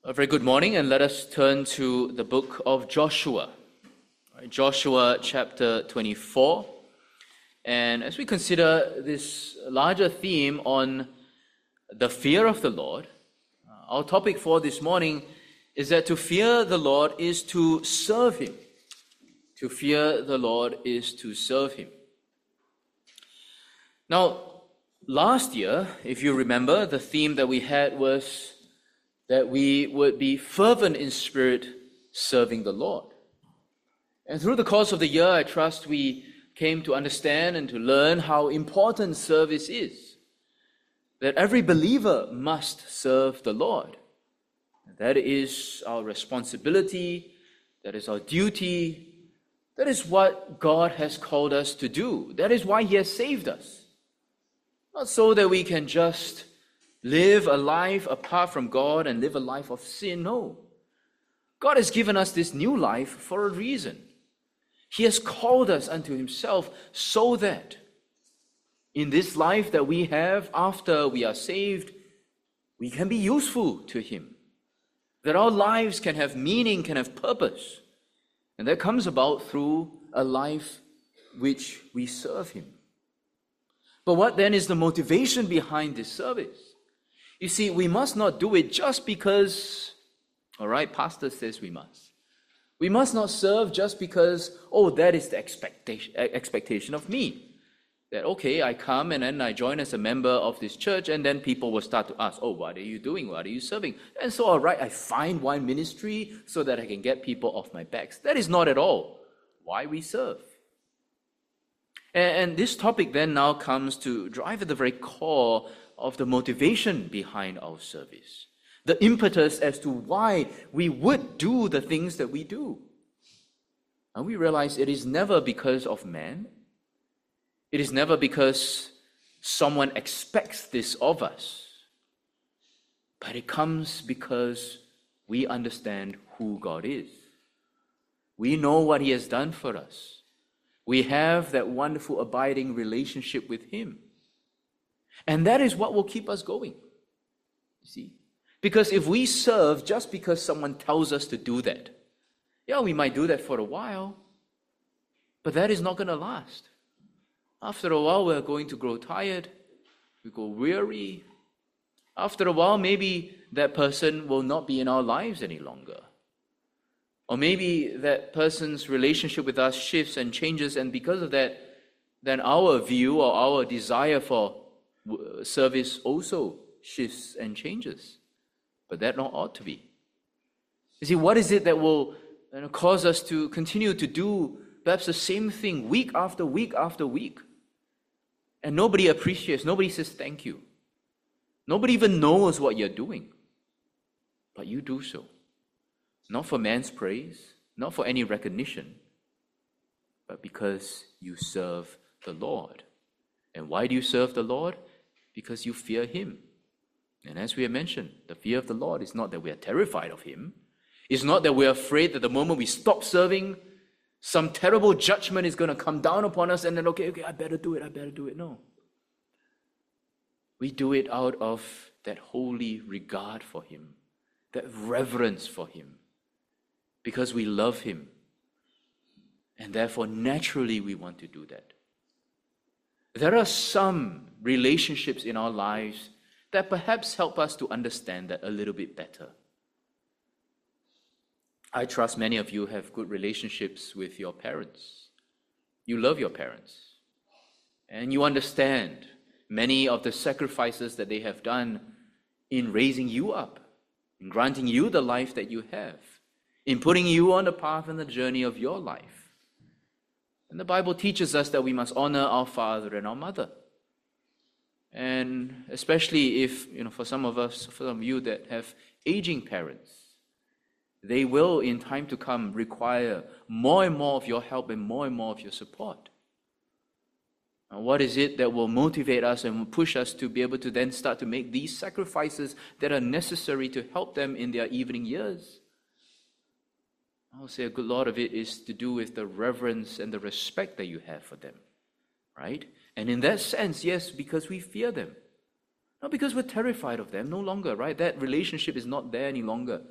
A very good morning, and let us turn to the book of Joshua. Joshua chapter 24. And as we consider this larger theme on the fear of the Lord, our topic for this morning is that to fear the Lord is to serve Him. To fear the Lord is to serve Him. Now, last year, if you remember, the theme that we had was that we would be fervent in spirit, serving the Lord. And through the course of the year, I trust we came to understand and to learn how important service is. That every believer must serve the Lord. That is our responsibility, that is our duty, that is what God has called us to do. That is why He has saved us. Not so that we can just live a life apart from God and live a life of sin. No. God has given us this new life for a reason. He has called us unto Himself so that in this life that we have after we are saved, we can be useful to Him. That our lives can have meaning, can have purpose. And that comes about through a life which we serve Him. But what then is the motivation behind this service? You see, we must not do it just because, pastor says we must. We must not serve just because, that is the expectation of me. That, I come and then I join as a member of this church, and then people will start to ask, what are you doing? What are you serving? And so, I find one ministry so that I can get people off my backs. That is not at all why we serve. And this topic then now comes to drive at the very core of the motivation behind our service, the impetus as to why we would do the things that we do. And we realize it is never because of man. It is never because someone expects this of us. But it comes because we understand who God is. We know what He has done for us. We have that wonderful abiding relationship with Him. And that is what will keep us going. You see? Because if we serve just because someone tells us to do that, we might do that for a while, but that is not going to last. After a while, we're going to grow tired, we go weary. After a while, maybe that person will not be in our lives any longer. Or maybe that person's relationship with us shifts and changes, and because of that, then our view or our desire for service also shifts and changes. But that not ought to be. You see, what is it that will cause us to continue to do perhaps the same thing week after week after week? And nobody appreciates, nobody says thank you. Nobody even knows what you're doing. But you do so. Not for man's praise, not for any recognition, but because you serve the Lord. And why do you serve the Lord? Because you fear Him. And as we have mentioned, the fear of the Lord is not that we are terrified of Him. It's not that we are afraid that the moment we stop serving, some terrible judgment is going to come down upon us and then, I better do it. No. We do it out of that holy regard for Him, that reverence for Him, because we love Him. And therefore, naturally, we want to do that. There are some relationships in our lives that perhaps help us to understand that a little bit better. I trust many of you have good relationships with your parents. You love your parents. And you understand many of the sacrifices that they have done in raising you up, in granting you the life that you have, in putting you on the path and the journey of your life. And the Bible teaches us that we must honor our father and our mother. And especially if, for some of us, for some of you that have aging parents, they will in time to come require more and more of your help and more of your support. And what is it that will motivate us and will push us to be able to then start to make these sacrifices that are necessary to help them in their evening years? I would say a good lot of it is to do with the reverence and the respect that you have for them, right? And in that sense, yes, because we fear them. Not because we're terrified of them, no longer, right? That relationship is not there any longer.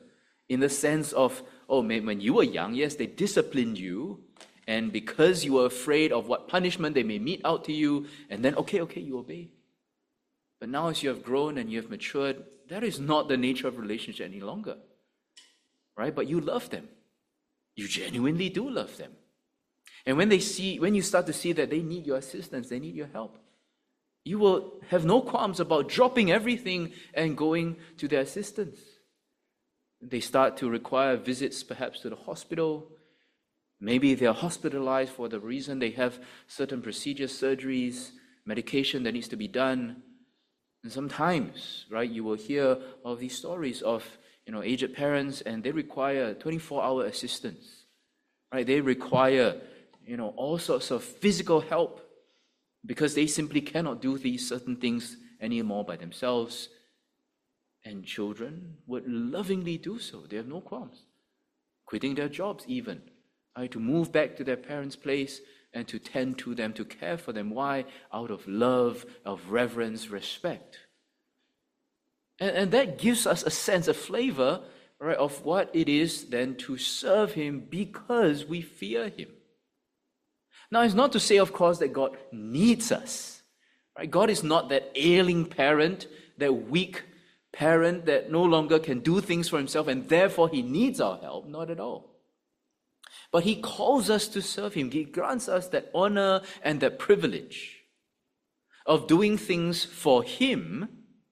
in the sense of, oh, when you were young, yes, they disciplined you, and because you were afraid of what punishment they may mete out to you, and then, okay, you obey. But now as you have grown and you have matured, that is not the nature of relationship any longer. Right? But you love them. You genuinely do love them. And when you start to see that they need your assistance, they need your help, you will have no qualms about dropping everything and going to their assistance. They start to require visits perhaps to the hospital. Maybe they are hospitalized for the reason they have certain procedures, surgeries, medication that needs to be done. And sometimes, right, you will hear of these stories of, aged parents, and they require 24-hour assistance. Right? They require, all sorts of physical help because they simply cannot do these certain things anymore by themselves. And children would lovingly do so. They have no qualms. Quitting their jobs even, right, to move back to their parents' place and to tend to them, to care for them. Why? Out of love, of reverence, respect. And that gives us a sense, a flavor, right, of what it is then to serve Him because we fear Him. Now, it's not to say, of course, that God needs us. Right? God is not that ailing parent, that weak parent that no longer can do things for himself and therefore He needs our help. Not at all. But He calls us to serve Him. He grants us that honor and that privilege of doing things for Him,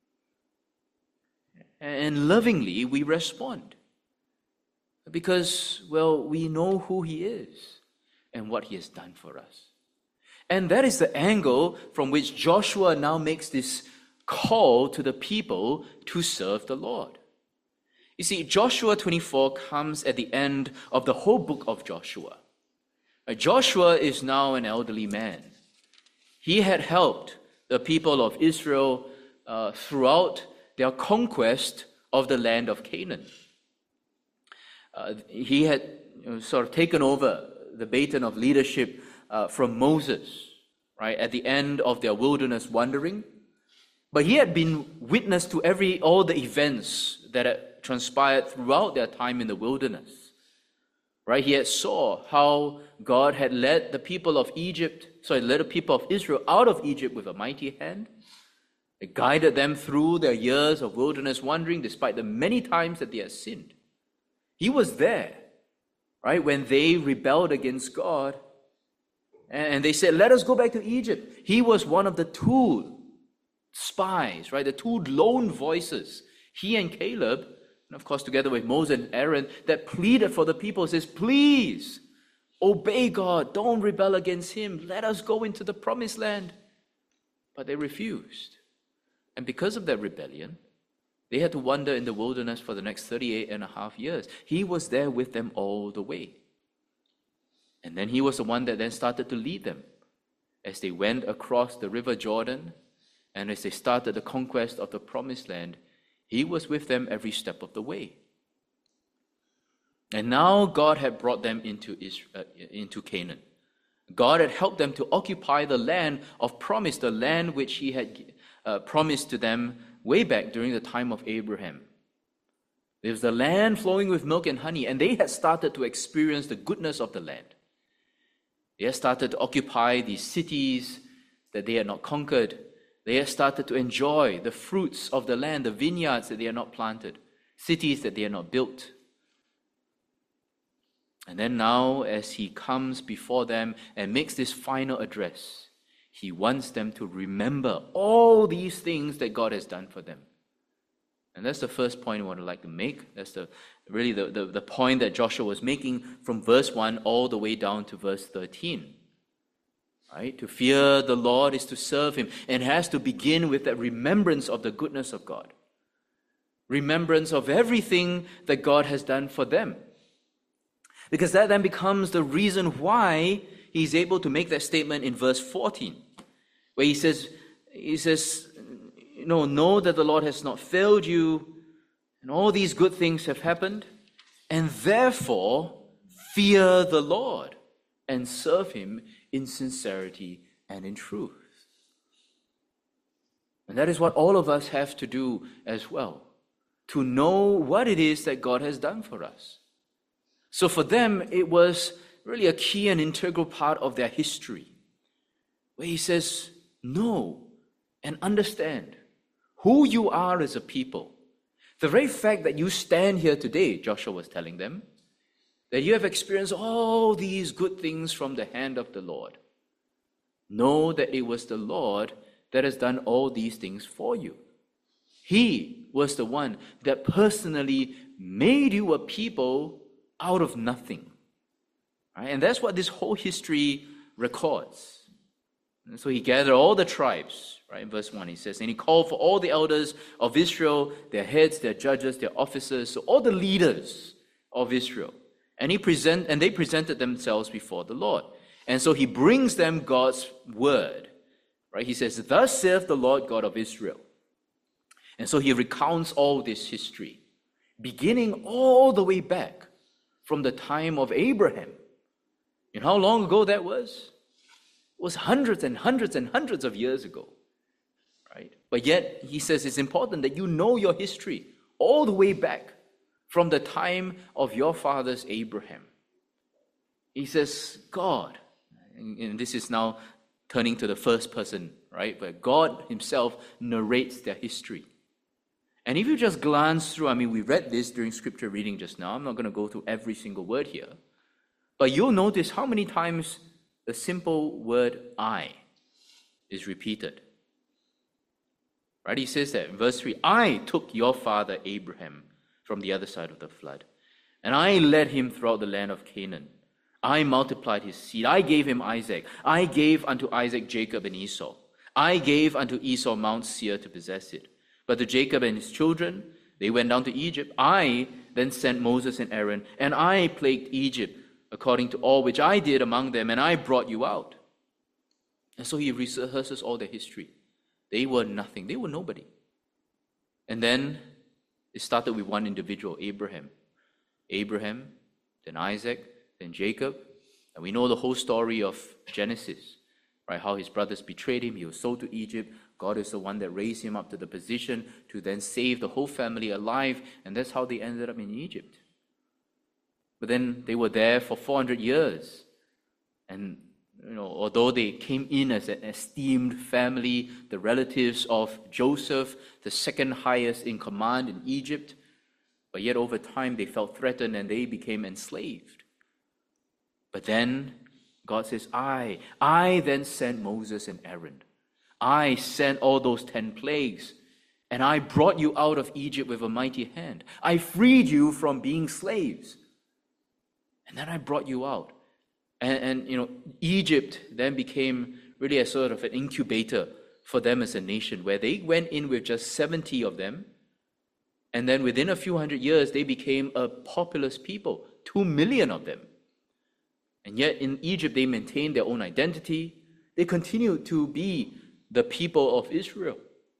and lovingly we respond. Because, we know who He is and what He has done for us. And that is the angle from which Joshua now makes this call to the people to serve the Lord. You see, Joshua 24 comes at the end of the whole book of Joshua. Joshua is now an elderly man. He had helped the people of Israel throughout their conquest of the land of Canaan. He had sort of taken over the baton of leadership from Moses, right, at the end of their wilderness wandering. But he had been witness to all the events that had transpired throughout their time in the wilderness. Right? He had saw how God had led the people of Israel out of Egypt with a mighty hand. It guided them through their years of wilderness wandering despite the many times that they had sinned. He was there, right, when they rebelled against God and they said, let us go back to Egypt. He was one of the two spies, right, the two lone voices, he and Caleb, and of course together with Moses and Aaron, that pleaded for the people, says, please obey God, don't rebel against Him, let us go into the promised land. But they refused. And because of that rebellion, they had to wander in the wilderness for the next 38 and a half years. He was there with them all the way. And then He was the one that then started to lead them as they went across the river Jordan and as they started the conquest of the promised land. He was with them every step of the way. And now God had brought them into Canaan. God had helped them to occupy the land of promise, the land which He had promised to them way back during the time of Abraham. It was the land flowing with milk and honey, and they had started to experience the goodness of the land. They had started to occupy these cities that they had not conquered. They had started to enjoy the fruits of the land, the vineyards that they had not planted, cities that they had not built. And then now, as He comes before them and makes this final address, He wants them to remember all these things that God has done for them. And that's the first point I would like to make. That's the point that Joshua was making from verse 1 all the way down to verse 13. Right? To fear the Lord is to serve Him, and it has to begin with that remembrance of the goodness of God. Remembrance of everything that God has done for them. Because that then becomes the reason why He's able to make that statement in verse 14, where He says, know that the Lord has not failed you, and all these good things have happened, and therefore fear the Lord and serve Him in sincerity and in truth. And that is what all of us have to do as well. to know what it is that God has done for us. So for them, it was really a key and integral part of their history, where he says, know and understand who you are as a people. The very fact that you stand here today, Joshua was telling them, that you have experienced all these good things from the hand of the Lord. Know that it was the Lord that has done all these things for you. He was the one that personally made you a people out of nothing. Right? And that's what this whole history records. And so he gathered all the tribes, right? In verse 1 he says, and he called for all the elders of Israel, their heads, their judges, their officers, so all the leaders of Israel. And they presented themselves before the Lord. And so he brings them God's word. Right? He says, thus saith the Lord God of Israel. And so he recounts all this history, beginning all the way back from the time of Abraham. You know how long ago that was? It was hundreds and hundreds and hundreds of years ago. Right? But yet, he says it's important that you know your history all the way back from the time of your fathers Abraham. He says, God, and this is now turning to the first person, right? Where God himself narrates their history. And if you just glance through, we read this during scripture reading just now. I'm not going to go through every single word here. But you'll notice how many times the simple word I is repeated. Right? He says that in verse 3, I took your father Abraham from the other side of the flood, and I led him throughout the land of Canaan. I multiplied his seed. I gave him Isaac. I gave unto Isaac Jacob and Esau. I gave unto Esau Mount Seir to possess it. But to Jacob and his children, they went down to Egypt. I then sent Moses and Aaron, and I plagued Egypt according to all which I did among them, and I brought you out. And so he rehearses all their history. They were nothing. They were nobody. And then it started with one individual, Abraham. Abraham, then Isaac, then Jacob. And we know the whole story of Genesis, right? How his brothers betrayed him. He was sold to Egypt. God is the one that raised him up to the position to then save the whole family alive. And that's how they ended up in Egypt. But then they were there for 400 years. And although they came in as an esteemed family, the relatives of Joseph, the second highest in command in Egypt, but yet over time they felt threatened and they became enslaved. But then God says, I then sent Moses and Aaron. I sent all those 10 plagues, and I brought you out of Egypt with a mighty hand. I freed you from being slaves. And then I brought you out. And Egypt then became really a sort of an incubator for them as a nation, where they went in with just 70 of them. And then within a few hundred years, they became a populous people, 2 million of them. And yet in Egypt, they maintained their own identity. They continued to be the people of Israel.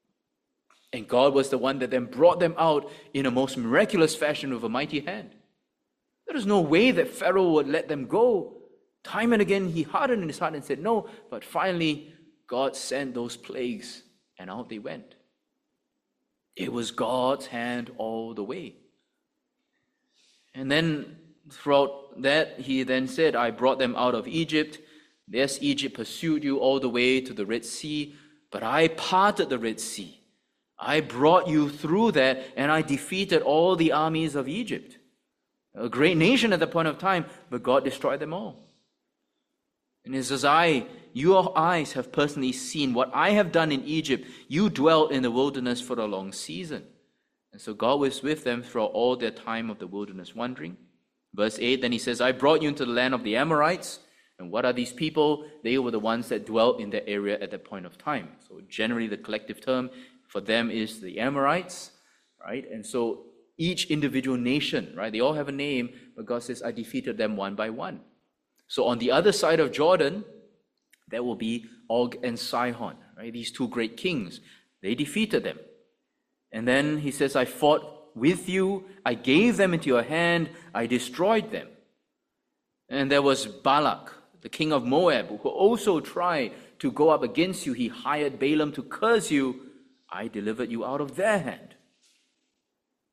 And God was the one that then brought them out in a most miraculous fashion with a mighty hand. There is no way that Pharaoh would let them go. Time and again, he hardened in his heart and said no. But finally, God sent those plagues, and out they went. It was God's hand all the way. And then throughout that, he then said, I brought them out of Egypt. Yes, Egypt pursued you all the way to the Red Sea, but I parted the Red Sea. I brought you through that, and I defeated all the armies of Egypt. A great nation at the point of time, but God destroyed them all. And it says, your eyes have personally seen what I have done in Egypt. You dwelt in the wilderness for a long season. And so God was with them throughout all their time of the wilderness wandering. Verse 8, then he says, I brought you into the land of the Amorites. And what are these people? They were the ones that dwelt in that area at that point of time. So generally the collective term for them is the Amorites, right? And so each individual nation, right? They all have a name, but God says, I defeated them one by one. So on the other side of Jordan, there will be Og and Sihon, right? These two great kings. They defeated them. And then he says, I fought with you. I gave them into your hand. I destroyed them. And there was Balak, the king of Moab, who also tried to go up against you. He hired Balaam to curse you. I delivered you out of their hand.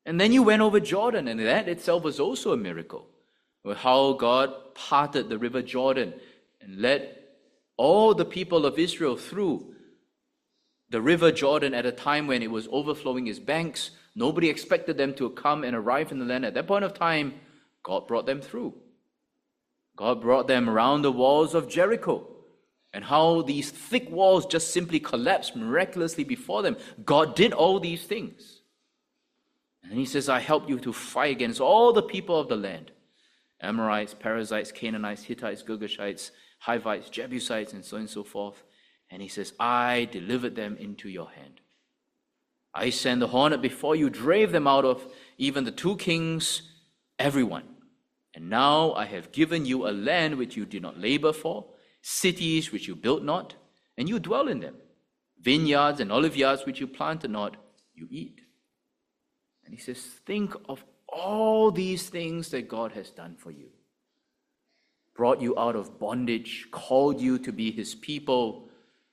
And then you went over Jordan, and that itself was also a miracle. How God parted the river Jordan and led all the people of Israel through the river Jordan at a time when it was overflowing its banks. Nobody expected them to come and arrive in the land. At that point of time, God brought them through. God brought them around the walls of Jericho, and how these thick walls just simply collapsed miraculously before them. God did all these things. And he says, I help you to fight against all the people of the land. Amorites, Perizzites, Canaanites, Hittites, Girgashites, Hivites, Jebusites, and so on and so forth. And he says, I delivered them into your hand. I sent the hornet before you, drave them out of even the 2 kings, everyone. And now I have given you a land which you did not labor for, cities which you built not, and you dwell in them. Vineyards and olive yards which you planted not, you eat. And he says, think of all these things that God has done for you. Brought you out of bondage, called you to be his people,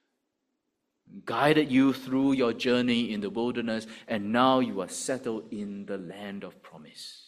guided you through your journey in the wilderness, and now you are settled in the land of promise.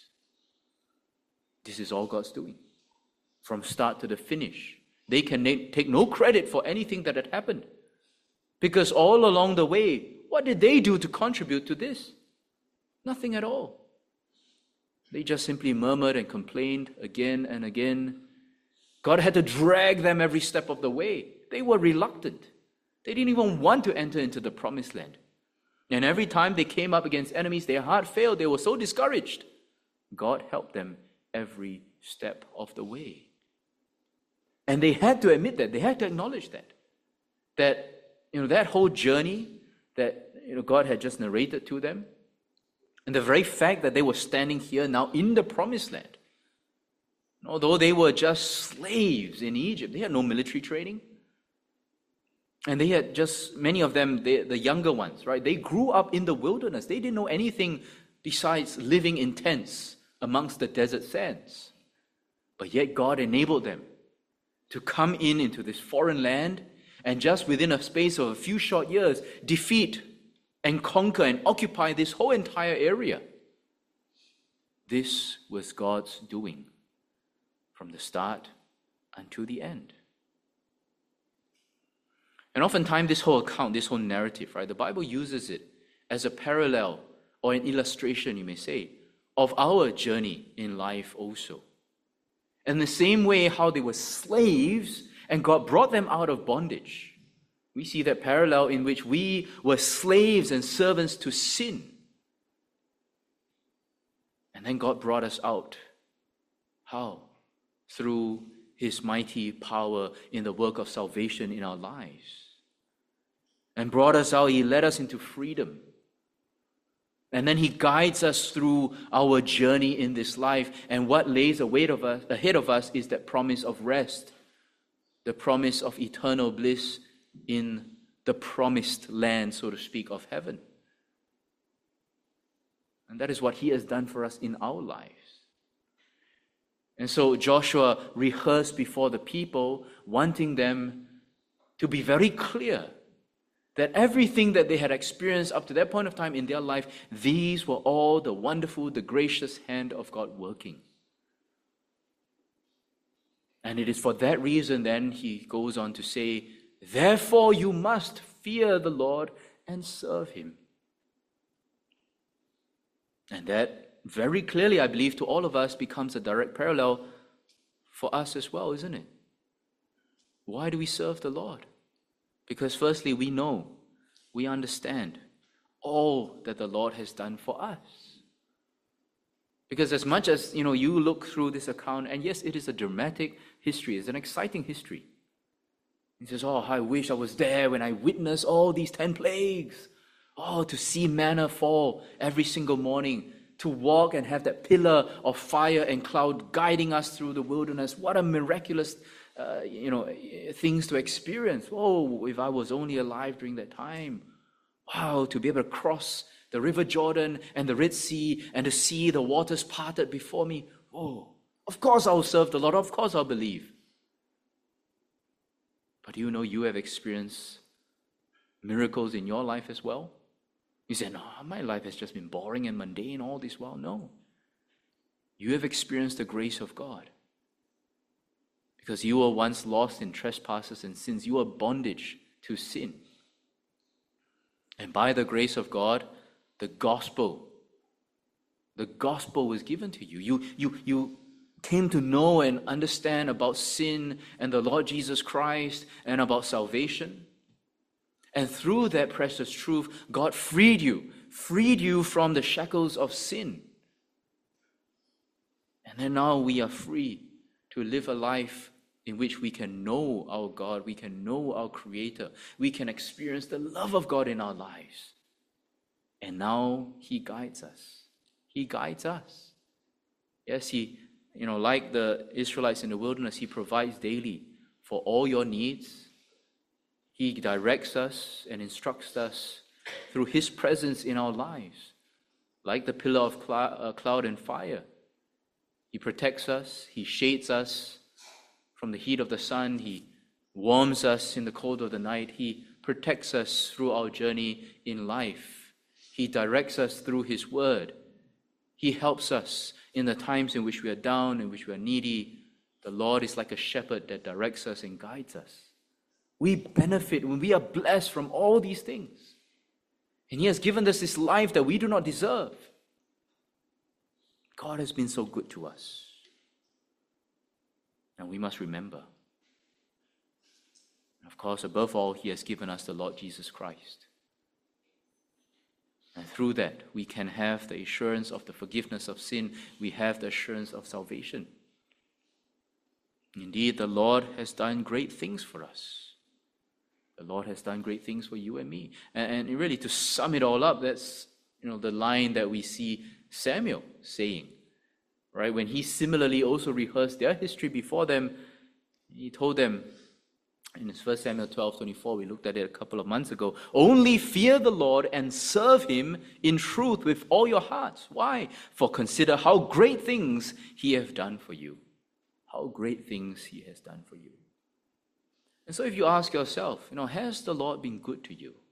This is all God's doing, from start to the finish. They can take no credit for anything that had happened, because all along the way, what did they do to contribute to this? Nothing at all. They just simply murmured and complained again and again. God had to drag them every step of the way. They were reluctant. They didn't even want to enter into the promised land. And every time they came up against enemies, their heart failed. They were so discouraged. God helped them every step of the way. And they had to admit that. They had to acknowledge that. That whole journey that God had just narrated to them, and the very fact that they were standing here now in the promised land, although they were just slaves in Egypt, they had no military training. And they had just, many of them, the younger ones, right? They grew up in the wilderness. They didn't know anything besides living in tents amongst the desert sands. But yet God enabled them to come into this foreign land, and just within a space of a few short years, defeat and conquer and occupy this whole entire area. This was God's doing from the start until the end. And oftentimes this whole account, this whole narrative, right, the Bible uses it as a parallel or an illustration, you may say, of our journey in life also. In the same way how they were slaves and God brought them out of bondage, we see that parallel in which we were slaves and servants to sin. And then God brought us out. How? Through his mighty power in the work of salvation in our lives. And brought us out, he led us into freedom. And then he guides us through our journey in this life. And what lays ahead of us is that promise of rest, the promise of eternal bliss in the promised land, so to speak, of heaven. And that is what he has done for us in our lives. And so Joshua rehearsed before the people, wanting them to be very clear that everything that they had experienced up to that point of time in their life, these were all the wonderful, the gracious hand of God working. And it is for that reason then he goes on to say, therefore you must fear the Lord and serve him. And that very clearly, I believe, to all of us becomes a direct parallel for us as well, isn't it? Why do we serve the Lord? Because firstly, we know, we understand all that the Lord has done for us. Because as much as, you look through this account, and yes, it is a dramatic history, it's an exciting history. He says, I wish I was there when I witnessed all these 10 plagues. To see manna fall every single morning, to walk and have that pillar of fire and cloud guiding us through the wilderness. What a miraculous things to experience. If I was only alive during that time. Wow, to be able to cross the river Jordan and the Red Sea and to see the waters parted before me. Of course I'll serve the Lord. Of course I'll believe. But you have experienced miracles in your life as well? You say, no, my life has just been boring and mundane all this while. No. You have experienced the grace of God. Because you were once lost in trespasses and sins. You were bondage to sin. And by the grace of God, the gospel was given to you. You came to know and understand about sin and the Lord Jesus Christ and about salvation. And through that precious truth, God freed you from the shackles of sin. And then now we are free to live a life in which we can know our God, we can know our Creator, we can experience the love of God in our lives. And now He guides us. He guides us. Yes, He, like the Israelites in the wilderness, He provides daily for all your needs. He directs us and instructs us through His presence in our lives, like the pillar of cloud and fire. He protects us, He shades us from the heat of the sun, He warms us in the cold of the night, He protects us through our journey in life. He directs us through His word. He helps us in the times in which we are down, in which we are needy. The Lord is like a shepherd that directs us and guides us. We benefit when we are blessed from all these things. And He has given us this life that we do not deserve. God has been so good to us. And we must remember. And of course, above all, He has given us the Lord Jesus Christ. And through that, we can have the assurance of the forgiveness of sin. We have the assurance of salvation. Indeed, the Lord has done great things for us. The Lord has done great things for you and me. And really, to sum it all up, that's the line that we see Samuel saying, right? When he similarly also rehearsed their history before them, he told them in 1 Samuel 12:24, we looked at it a couple of months ago, only fear the Lord and serve Him in truth with all your hearts. Why? For consider how great things He has done for you. How great things He has done for you. And so if you ask yourself, has the Lord been good to you?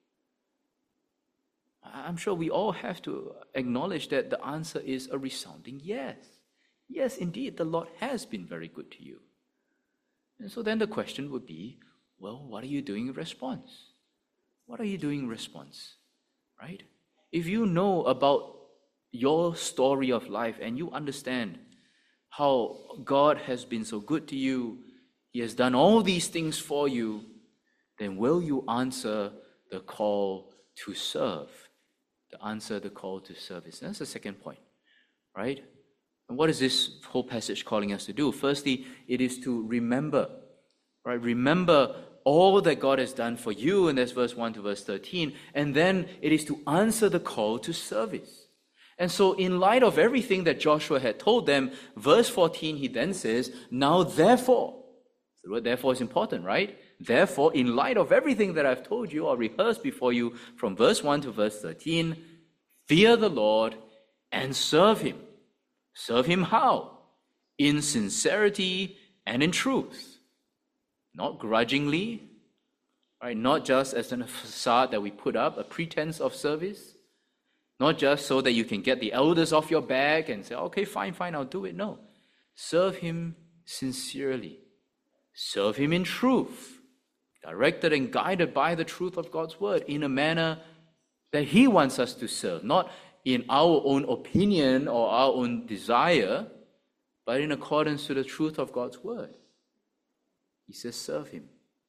I'm sure we all have to acknowledge that the answer is a resounding yes. Yes, indeed, the Lord has been very good to you. And so then the question would be, well, what are you doing in response? What are you doing in response? Right? If you know about your story of life and you understand how God has been so good to you, He has done all these things for you, then will you answer the call to serve? To answer the call to service. That's the second point, right? And what is this whole passage calling us to do? Firstly, it is to remember, right? Remember all that God has done for you, and that's verse 1 to verse 13. And then it is to answer the call to service. And so in light of everything that Joshua had told them, verse 14, he then says, now therefore, the word therefore is important, right? Therefore, in light of everything that I've told you or rehearsed before you from verse 1 to verse 13, fear the Lord and serve Him. Serve Him how? In sincerity and in truth. Not grudgingly, right? Not just as a facade that we put up, a pretense of service. Not just so that you can get the elders off your back and say, okay, fine, I'll do it. No. Serve Him sincerely. Serve Him in truth. Directed and guided by the truth of God's word in a manner that He wants us to serve, not in our own opinion or our own desire, but in accordance to the truth of God's word. He says, serve Him.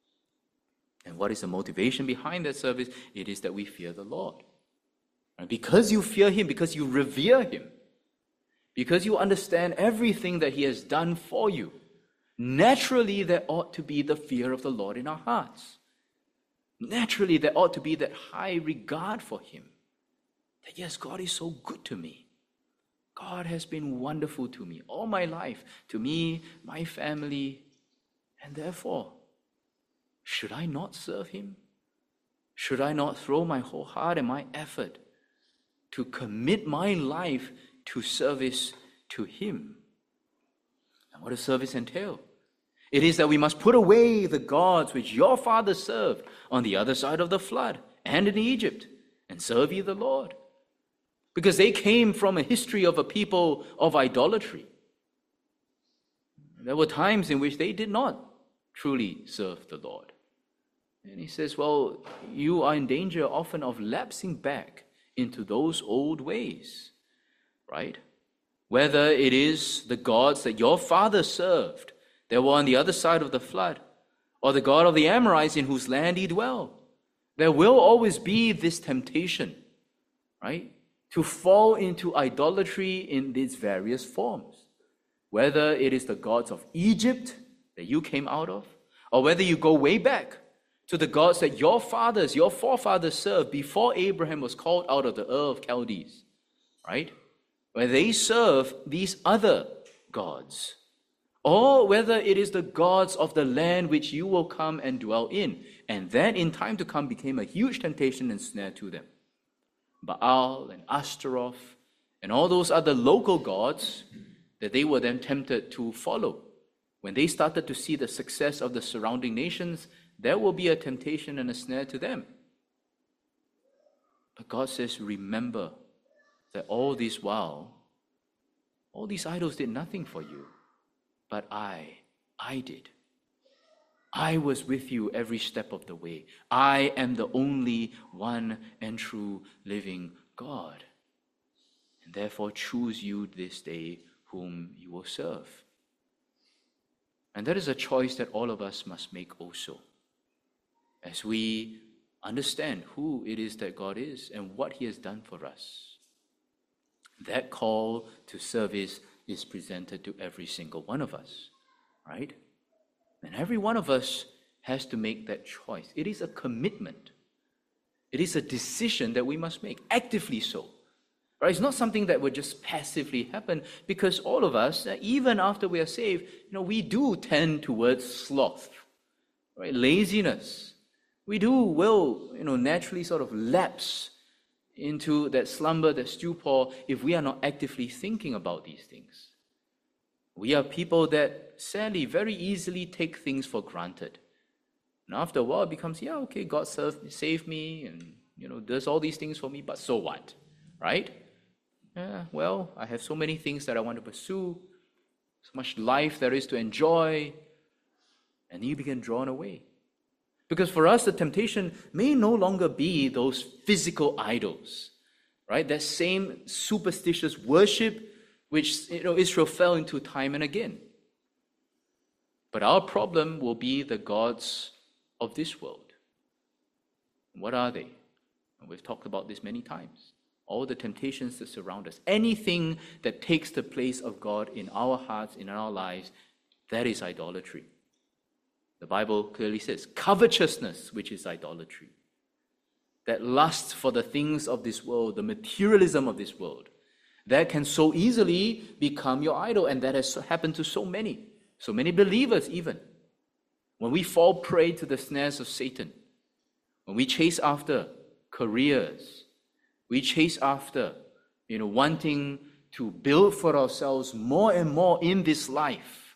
And what is the motivation behind that service? It is that we fear the Lord. And because you fear Him, because you revere Him, because you understand everything that He has done for you, naturally, there ought to be the fear of the Lord in our hearts. Naturally, there ought to be that high regard for Him. That yes, God is so good to me. God has been wonderful to me all my life, to me, my family, and therefore, should I not serve Him? Should I not throw my whole heart and my effort to commit my life to service to Him? And what does service entail? It is that we must put away the gods which your fathers served on the other side of the flood and in Egypt, and serve ye the Lord. Because they came from a history of a people of idolatry. There were times in which they did not truly serve the Lord. And he says, well, you are in danger often of lapsing back into those old ways, right? Whether it is the gods that your fathers served that were on the other side of the flood, or the God of the Amorites in whose land ye dwell, there will always be this temptation, right? To fall into idolatry in its various forms. Whether it is the gods of Egypt that you came out of, or whether you go way back to the gods that your forefathers served before Abraham was called out of the Ur of Chaldees, right? Where they serve these other gods. Or whether it is the gods of the land which you will come and dwell in. And that in time to come became a huge temptation and snare to them. Baal and Ashtaroth and all those other local gods that they were then tempted to follow. When they started to see the success of the surrounding nations, there will be a temptation and a snare to them. But God says, remember that all this while, all these idols did nothing for you, but I did. I was with you every step of the way. I am the only one and true living God. And therefore choose you this day whom you will serve. And that is a choice that all of us must make also, as we understand who it is that God is and what He has done for us. That call to service is presented to every single one of us, right? And every one of us has to make that choice. It is a commitment. It is a decision that we must make, actively so. Right? It's not something that would just passively happen, because all of us, even after we are saved, we do tend towards sloth, right? Laziness. We will naturally sort of lapse into that slumber, that stupor, if we are not actively thinking about these things. We are people that sadly very easily take things for granted. And after a while it becomes, okay, God saved me and does all these things for me, but so what? Right? Well, I have so many things that I want to pursue, so much life there is to enjoy, and you begin drawn away. Because for us, the temptation may no longer be those physical idols, right? That same superstitious worship which Israel fell into time and again. But our problem will be the gods of this world. What are they? And we've talked about this many times. All the temptations that surround us. Anything that takes the place of God in our hearts, in our lives, that is idolatry. The Bible clearly says, covetousness, which is idolatry. That lust for the things of this world, the materialism of this world, that can so easily become your idol. And that has happened to so many believers even. When we fall prey to the snares of Satan, when we chase after careers, we chase after, wanting to build for ourselves more and more in this life.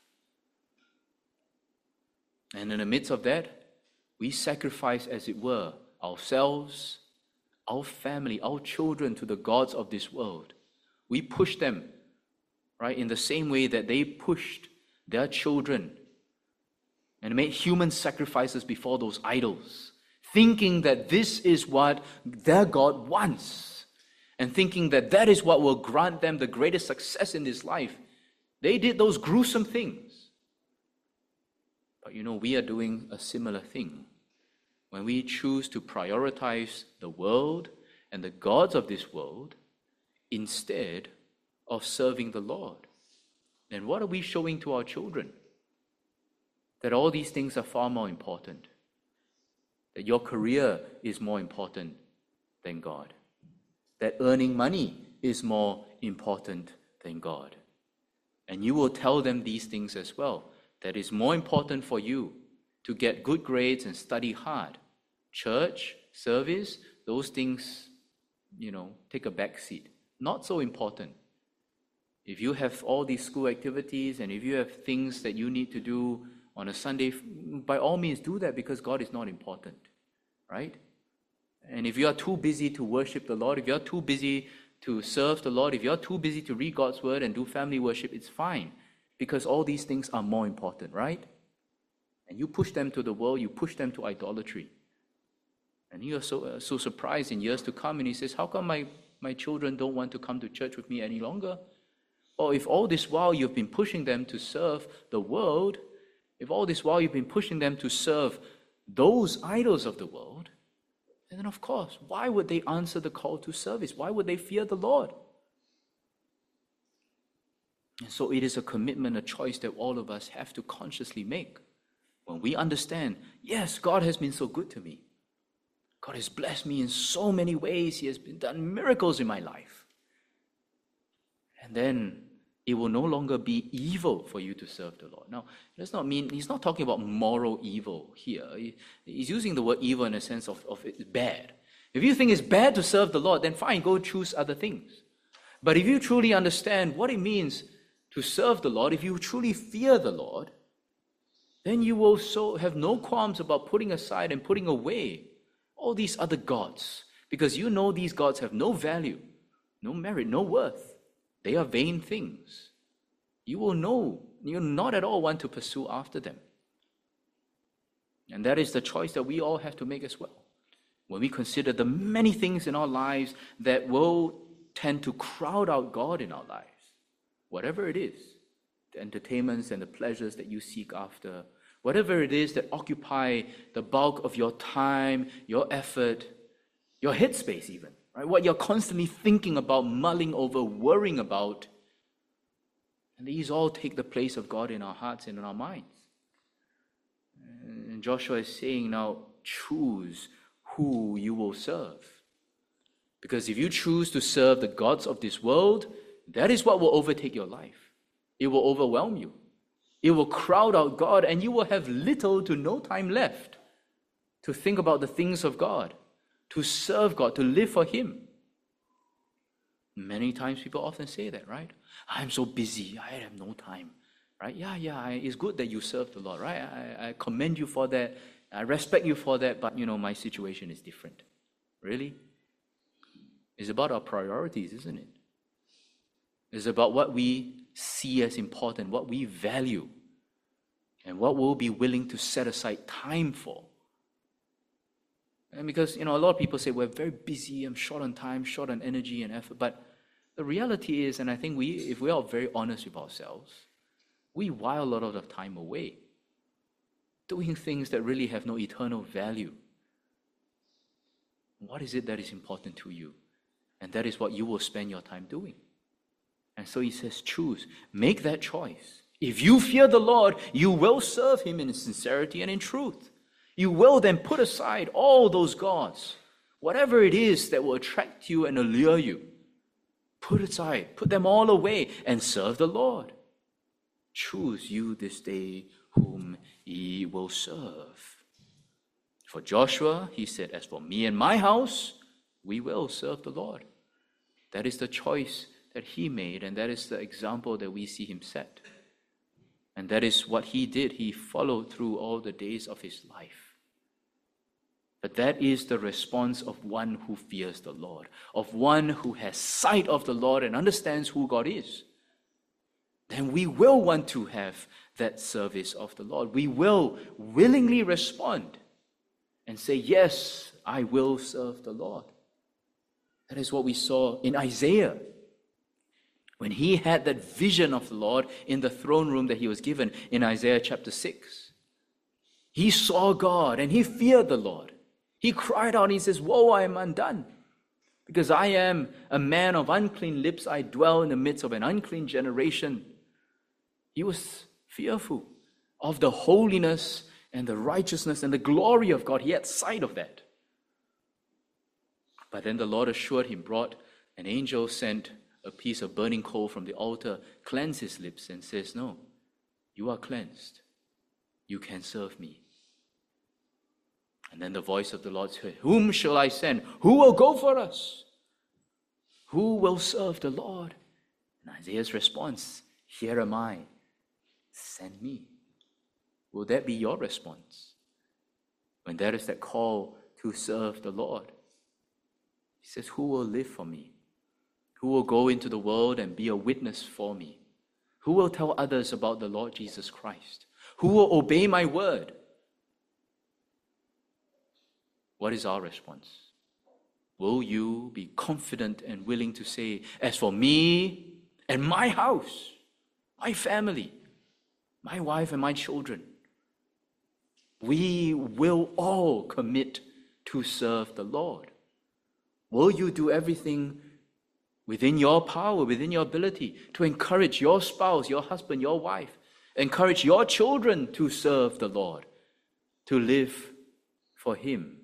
And in the midst of that, we sacrifice, as it were, ourselves, our family, our children to the gods of this world. We push them, right, in the same way that they pushed their children and made human sacrifices before those idols, thinking that this is what their God wants, and thinking that that is what will grant them the greatest success in this life. They did those gruesome things. But we are doing a similar thing. When we choose to prioritize the world and the gods of this world instead of serving the Lord, then what are we showing to our children? That all these things are far more important. That your career is more important than God. That earning money is more important than God. And you will tell them these things as well. That it's more important for you to get good grades and study hard. Church, service, those things, take a back seat. Not so important. If you have all these school activities and if you have things that you need to do on a Sunday, by all means do that, because God is not important, right? And if you are too busy to worship the Lord, if you are too busy to serve the Lord, if you are too busy to read God's word and do family worship, it's fine. Because all these things are more important, right? And you push them to the world, you push them to idolatry. And you are so surprised in years to come, and he says, how come my children don't want to come to church with me any longer? Or if all this while you've been pushing them to serve the world, if all this while you've been pushing them to serve those idols of the world, then of course, why would they answer the call to service? Why would they fear the Lord? And so it is a commitment, a choice that all of us have to consciously make. When we understand, yes, God has been so good to me. God has blessed me in so many ways. He has done miracles in my life. And then it will no longer be evil for you to serve the Lord. Now, it does not mean, he's not talking about moral evil here. He's using the word evil in a sense of it's bad. If you think it's bad to serve the Lord, then fine, go choose other things. But if you truly understand what it means to serve the Lord, if you truly fear the Lord, then you will have no qualms about putting aside and putting away all these other gods, because you know these gods have no value, no merit, no worth. They are vain things. You will know you not at all want to pursue after them. And that is the choice that we all have to make as well. When we consider the many things in our lives that will tend to crowd out God in our lives, whatever it is, the entertainments and the pleasures that you seek after, whatever it is that occupy the bulk of your time, your effort, your headspace even, right? What you're constantly thinking about, mulling over, worrying about. And these all take the place of God in our hearts and in our minds. And Joshua is saying now, choose who you will serve. Because if you choose to serve the gods of this world, that is what will overtake your life. It will overwhelm you. It will crowd out God, and you will have little to no time left to think about the things of God, to serve God, to live for Him. Many times people often say that, right? I'm so busy, I have no time, right? Yeah, it's good that you serve the Lord, right? I commend you for that, I respect you for that, but my situation is different. Really? It's about our priorities, isn't it? It's about what we see as important, what we value, and what we'll be willing to set aside time for. And because, a lot of people say, we're very busy, I'm short on time, short on energy and effort. But the reality is, and I think if we are very honest with ourselves, we while a lot of the time away doing things that really have no eternal value. What is it that is important to you? And that is what you will spend your time doing. And so he says, choose, make that choice. If you fear the Lord, you will serve Him in sincerity and in truth. You will then put aside all those gods, whatever it is that will attract you and allure you. Put aside, put them all away, and serve the Lord. Choose you this day whom ye will serve. For Joshua, he said, as for me and my house, we will serve the Lord. That is the choice that he made, and that is the example that we see him set. And that is what he did. He followed through all the days of his life. But that is the response of one who fears the Lord, of one who has sight of the Lord and understands who God is. Then we will want to have that service of the Lord. We will willingly respond and say, yes, I will serve the Lord. That is what we saw in Isaiah. When he had that vision of the Lord in the throne room that he was given in Isaiah chapter 6. He saw God and he feared the Lord. He cried out and he says, woe, I am undone. Because I am a man of unclean lips. I dwell in the midst of an unclean generation. He was fearful of the holiness and the righteousness and the glory of God. He had sight of that. But then the Lord assured him, brought an angel, sent a piece of burning coal from the altar, cleansed his lips and says, no, you are cleansed. You can serve me. And then the voice of the Lord said, whom shall I send? Who will go for us? Who will serve the Lord? And Isaiah's response, here am I. Send me. Will that be your response? When there is that call to serve the Lord. He says, who will live for me? Who will go into the world and be a witness for me? Who will tell others about the Lord Jesus Christ? Who will obey my word? What is our response? Will you be confident and willing to say, as for me and my house, my family, my wife and my children, we will all commit to serve the Lord? Will you do everything within your power, within your ability, to encourage your spouse, your husband, your wife, encourage your children to serve the Lord, to live for Him?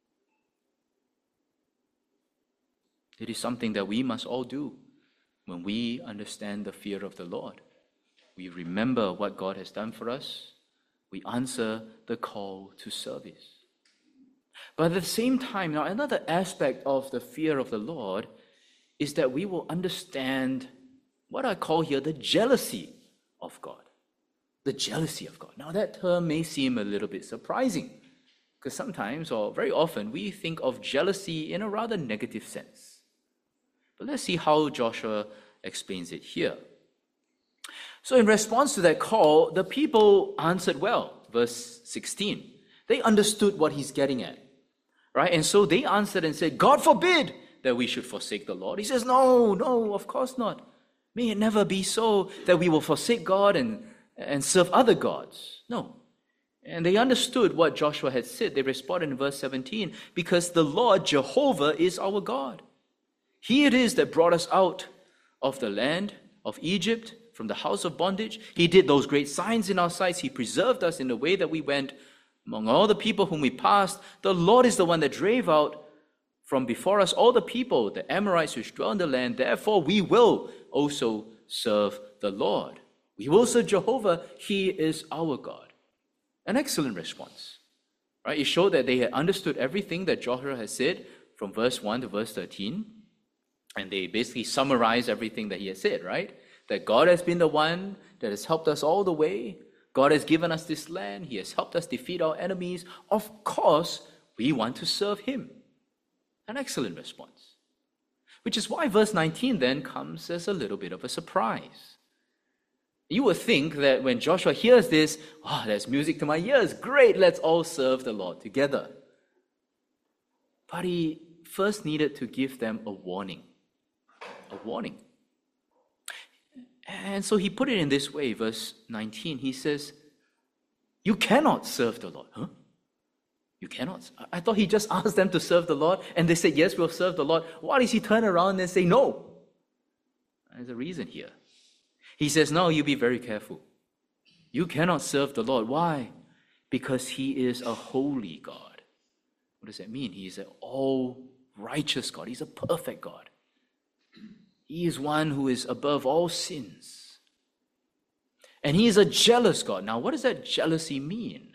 It is something that we must all do when we understand the fear of the Lord. We remember what God has done for us. We answer the call to service. But at the same time, now another aspect of the fear of the Lord is that we will understand what I call here the jealousy of God. The jealousy of God. Now that term may seem a little bit surprising, because sometimes, or very often, we think of jealousy in a rather negative sense. But let's see how Joshua explains it here. So in response to that call, the people answered well. Verse 16. They understood what he's getting at. Right? And so they answered and said, God forbid that we should forsake the Lord. He says, no, of course not. May it never be so that we will forsake God and serve other gods. No. And they understood what Joshua had said. They responded in verse 17, because the Lord Jehovah is our God. He it is that brought us out of the land of Egypt, from the house of bondage. He did those great signs in our sights. He preserved us in the way that we went. Among all the people whom we passed, the Lord is the one that drave out from before us all the people, the Amorites which dwell in the land. Therefore we will also serve the Lord. We will serve Jehovah. He is our God. An excellent response. Right? It showed that they had understood everything that Joshua had said from verse 1 to verse 13. And they basically summarized everything that he had said, right? That God has been the one that has helped us all the way. God has given us this land. He has helped us defeat our enemies. Of course, we want to serve Him. An excellent response. Which is why verse 19 then comes as a little bit of a surprise. You would think that when Joshua hears this, that's music to my ears. Great, let's all serve the Lord together. But he first needed to give them a warning. A warning. And so he put it in this way, verse 19. He says, you cannot serve the Lord. Huh? You cannot? I thought he just asked them to serve the Lord, and they said, yes, we'll serve the Lord. Why does he turn around and say no? There's a reason here. He says, no, you be very careful. You cannot serve the Lord. Why? Because He is a holy God. What does that mean? He is an all-righteous God. He's a perfect God. He is one who is above all sins. And He is a jealous God. Now, what does that jealousy mean?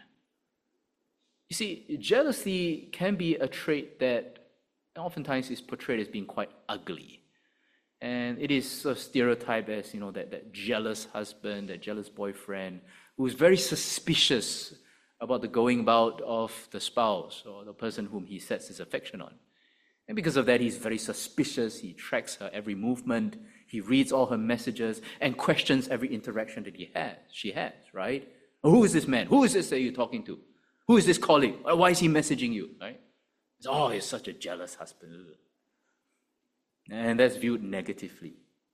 You see, jealousy can be a trait that oftentimes is portrayed as being quite ugly. And it is sort of stereotyped as, that jealous husband, that jealous boyfriend, who is very suspicious about the going about of the spouse or the person whom he sets his affection on. And because of that, he's very suspicious. He tracks her every movement. He reads all her messages and questions every interaction that she has, right? Oh, who is this man? Who is this that you're talking to? Who is this colleague? Why is he messaging you, right? He's such a jealous husband. And that's viewed negatively.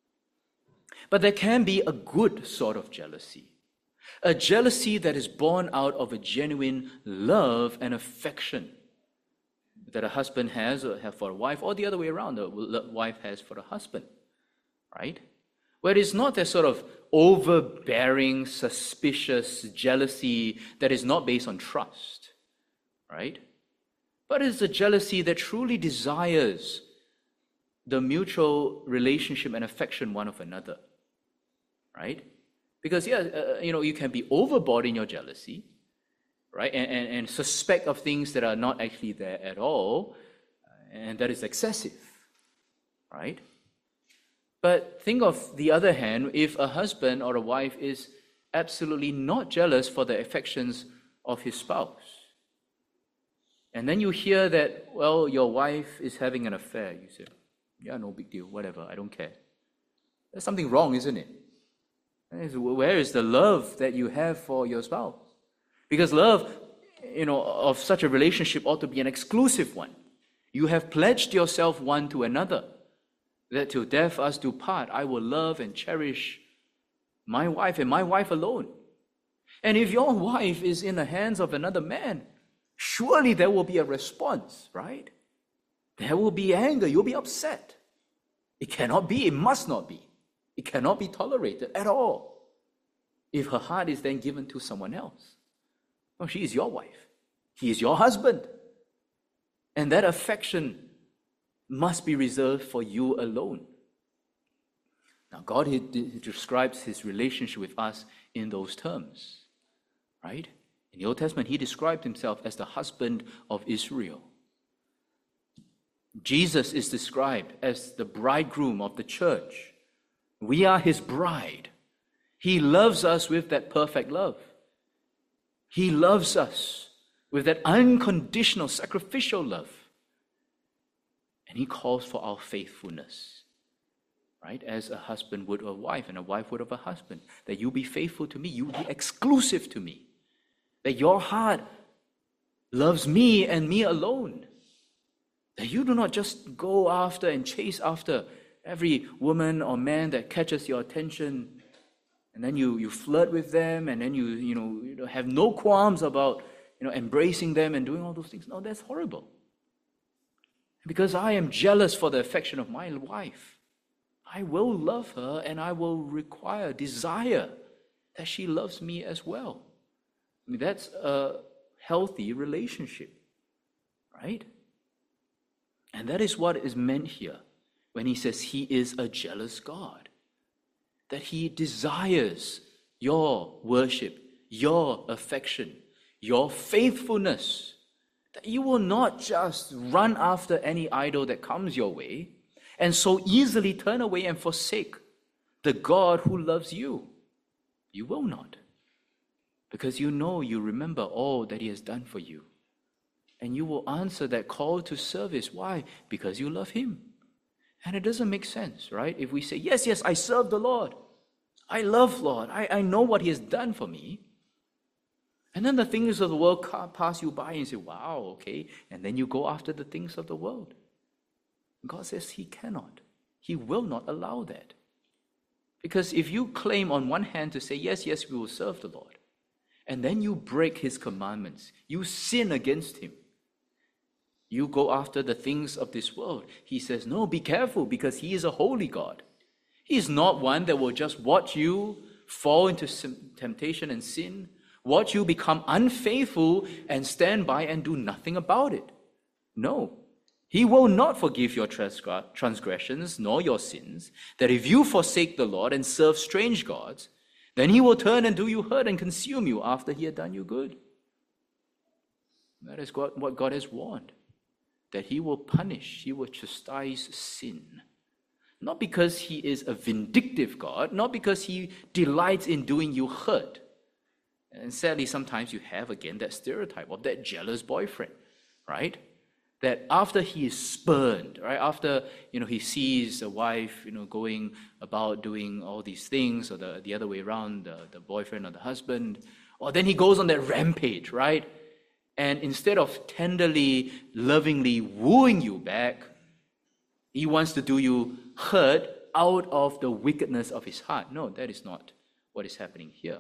But there can be a good sort of jealousy. A jealousy that is born out of a genuine love and affection that a husband has for a wife, or the other way around, the wife has for a husband, right? Where it is not that sort of overbearing, suspicious jealousy that is not based on trust, right? But it's a jealousy that truly desires the mutual relationship and affection one of another, right? Because, you can be overboard in your jealousy, right? And suspect of things that are not actually there at all, and that is excessive, right? But think of the other hand, if a husband or a wife is absolutely not jealous for the affections of his spouse, And then you hear that, well, your wife is having an affair. You say, yeah, no big deal, whatever, I don't care. There's something wrong, isn't it? Where is the love that you have for your spouse? Because love, of such a relationship ought to be an exclusive one. You have pledged yourself one to another, that till death us do part, I will love and cherish my wife and my wife alone. And if your wife is in the hands of another man, surely there will be a response, right? There will be anger, you'll be upset. It cannot be, it must not be. It cannot be tolerated at all if her heart is then given to someone else. No, she is your wife. He is your husband. And that affection must be reserved for you alone. Now, God he describes his relationship with us in those terms, right? In the Old Testament, he described himself as the husband of Israel. Jesus is described as the bridegroom of the church. We are his bride. He loves us with that perfect love. He loves us with that unconditional, sacrificial love. And he calls for our faithfulness, right? As a husband would of a wife and a wife would of a husband. That you be faithful to me, you be exclusive to me. That your heart loves me and me alone. That you do not just go after and chase after every woman or man that catches your attention, and then you flirt with them, and then you have no qualms about embracing them and doing all those things. No, that's horrible. Because I am jealous for the affection of my wife, I will love her and I will desire that she loves me as well. I mean, that's a healthy relationship, right? And that is what is meant here when he says he is a jealous God. That he desires your worship, your affection, your faithfulness. That you will not just run after any idol that comes your way and so easily turn away and forsake the God who loves you. You will not. Because you remember all that he has done for you. And you will answer that call to service. Why? Because you love him. And it doesn't make sense, right? If we say, yes, I serve the Lord. I love Lord. I know what he has done for me. And then the things of the world pass you by and you say, wow, okay. And then you go after the things of the world. God says he cannot. He will not allow that. Because if you claim on one hand to say, yes, we will serve the Lord, and then you break his commandments, you sin against him, you go after the things of this world. He says, no, be careful, because he is a holy God. He is not one that will just watch you fall into temptation and sin, watch you become unfaithful and stand by and do nothing about it. No, he will not forgive your transgressions nor your sins, that if you forsake the Lord and serve strange gods, then he will turn and do you hurt and consume you after he had done you good. That is what God has warned, that he will punish, he will chastise sin. Not because he is a vindictive God, not because he delights in doing you hurt. And sadly, sometimes you have again that stereotype of that jealous boyfriend, right? That after he is spurned, right? After he sees a wife going about doing all these things, or the other way around, the boyfriend or the husband, or then he goes on that rampage, right? And instead of tenderly, lovingly wooing you back, he wants to do you hurt out of the wickedness of his heart. No, that is not what is happening here.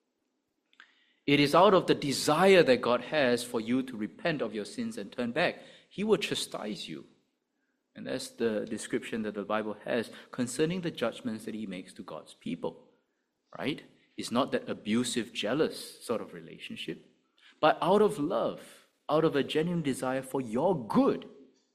It is out of the desire that God has for you to repent of your sins and turn back. He will chastise you. And that's the description that the Bible has concerning the judgments that he makes to God's people, right? It's not that abusive, jealous sort of relationship, but out of love, out of a genuine desire for your good.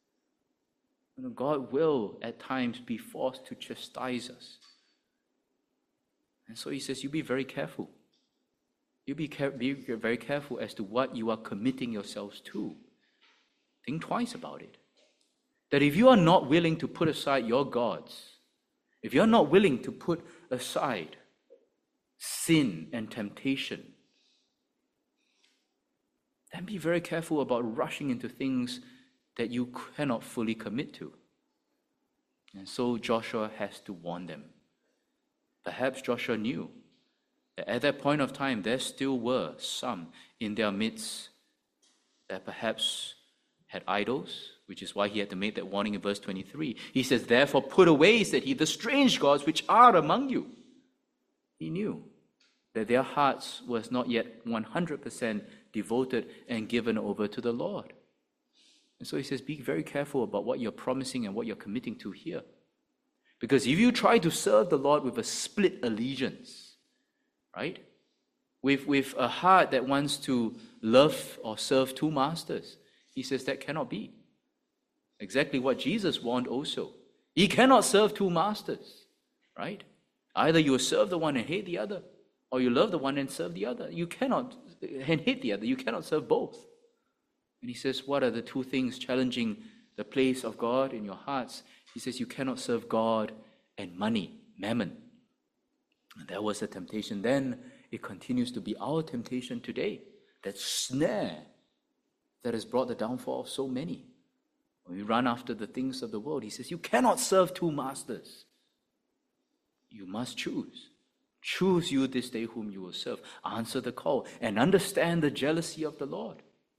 God will at times be forced to chastise us. And so he says, you be very careful. You be very careful as to what you are committing yourselves to. Think twice about it. That if you are not willing to put aside your gods, if you're not willing to put aside sin and temptation, and be very careful about rushing into things that you cannot fully commit to. And so Joshua has to warn them. Perhaps Joshua knew that at that point of time, there still were some in their midst that perhaps had idols, which is why he had to make that warning in verse 23. He says, therefore put away, said he, the strange gods which are among you. He knew that their hearts was not yet 100% devoted and given over to the Lord. And so he says, be very careful about what you're promising and what you're committing to here. Because if you try to serve the Lord with a split allegiance, right? With a heart that wants to love or serve two masters, he says that cannot be. Exactly what Jesus warned also. He cannot serve two masters, right? Either you will serve the one and hate the other, or you love the one and serve the other. You cannot, and hate the other. You cannot serve both. And he says, what are the two things challenging the place of God in your hearts? He says, you cannot serve God and money, mammon. And that was a temptation then. It continues to be our temptation today. That snare that has brought the downfall of so many. When we run after the things of the world, he says, you cannot serve two masters. You must choose. Choose you this day whom you will serve. Answer the call and understand the jealousy of the Lord.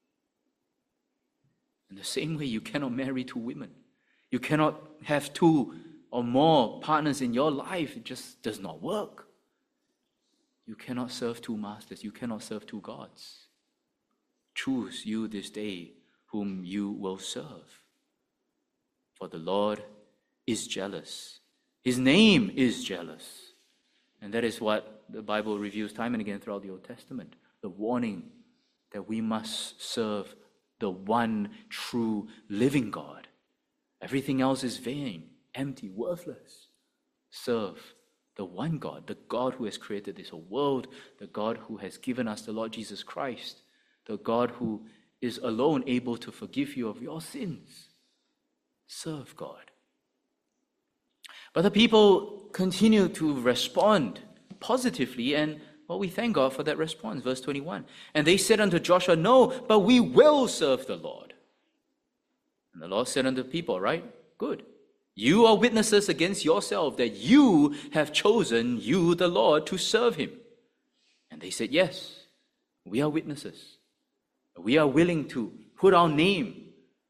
In the same way, you cannot marry two women. You cannot have two or more partners in your life. It just does not work. You cannot serve two masters. You cannot serve two gods. Choose you this day whom you will serve. For the Lord is jealous. His name is jealous. And that is what the Bible reveals time and again throughout the Old Testament. The warning that we must serve the one true living God. Everything else is vain, empty, worthless. Serve the one God, the God who has created this whole world, the God who has given us the Lord Jesus Christ, the God who is alone able to forgive you of your sins. Serve God. But the people continue to respond positively, and well, we thank God for that response. Verse 21. And they said unto Joshua, no, but we will serve the Lord. And the Lord said unto the people, right? Good. You are witnesses against yourself that you have chosen you, the Lord, to serve him. And they said, yes, we are witnesses. We are willing to put our name,